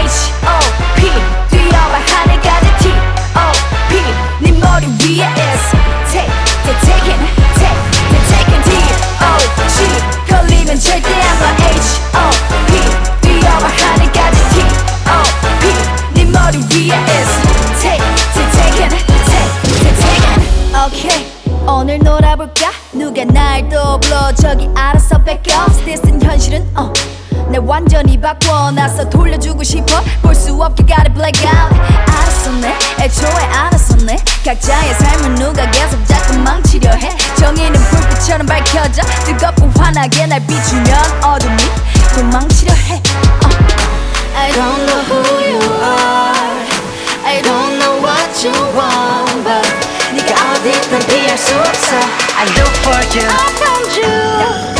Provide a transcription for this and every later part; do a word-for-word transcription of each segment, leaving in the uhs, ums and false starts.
H O P 뛰어봐 하늘까지 T O P 네 머리 위에 S Take, they're taking, take, they're taking D O G 걸리면 절대 안 봐 H O P 뛰어봐 하늘까지 T O P 네 머리 위에 S Take, they're taking, take, they're taking Okay 오늘 놀아볼까? 누가 날 또 불러 저기 알아서 뺏겨 This은 현실은 어 내 완전히 바꿔놨어 돌려주고 싶어 볼 수 없게 gotta black out 알았었네 애초에 알았었네 각자의 삶을 누가 계속 자꾸 망치려 해 정의는 불빛처럼 밝혀져 뜨겁고 환하게 날 비추면 어둠이 도망치려 해 uh. I don't know who you are I don't know what you want But 네가 어디든 피할 수 없어 I look for you I found you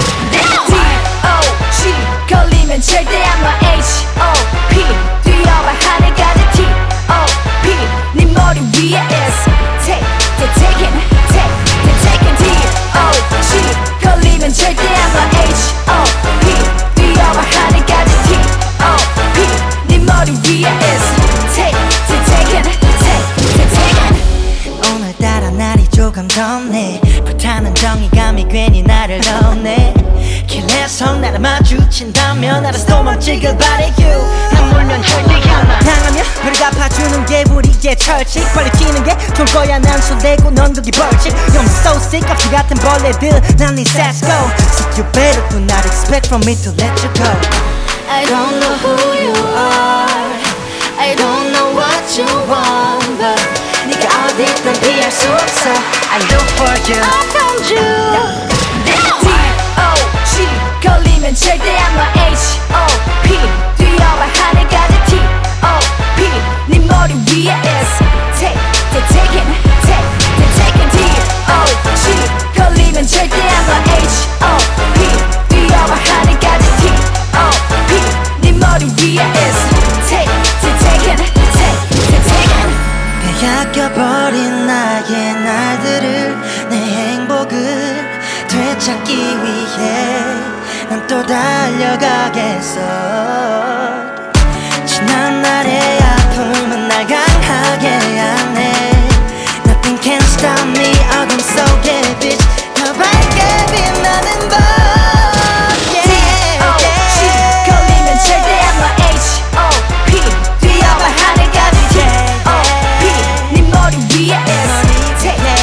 걸리면 절대 안 와 H O P 뛰어봐 하늘까지 T O P 네 머리 위에 S Take, they're taking, take, they're taking D O G 걸리면 절대 안 와 H O P 뛰어봐 하늘까지 T O P 네 머리 위에 S Take, they're taking, take, they're taking 오늘따라 날이 조금 덥네 불타는 정의감이 괜히 나를 넣네 길에서 나를 마주친다면 알아서 도망치길 바래 you 난 물면 절대 않아 당하면 별을 갚아주는 게 우리의 철칙 빨리 튀는 게 좋을 거야 난 손대고 넌 거기 벌칙 I'm so sick of you 같은 벌레들 난 네 sass go So you better do not expect from me to let you go I don't know who you are I don't know what you want But 네가 어디든 피할 수 없어 I look for you I found you 걸리면 절대 안 와 H O P 뛰어봐 하늘까지 T O P 네 머리 위에 S Take, they're taking, take, they're taking D O G 걸리면 절대 안 와 H O P 뛰어봐 하늘까지 T O P 네 머리 위에 S Take, they're taking, take, they're taking 빼앗겨버린 나의 날들을 내 행복을 되찾기 위해 난 또 달려가겠어 지난 날의 아픔은 날 강하게 하네 Nothing can stop me 어둠 속의 빛 더 밝게 빛나는 밤 yeah, D O G yeah. 걸리면 절대 안 와 H O P 뛰어봐 하늘까지 T O P 네 머리 위에 S Take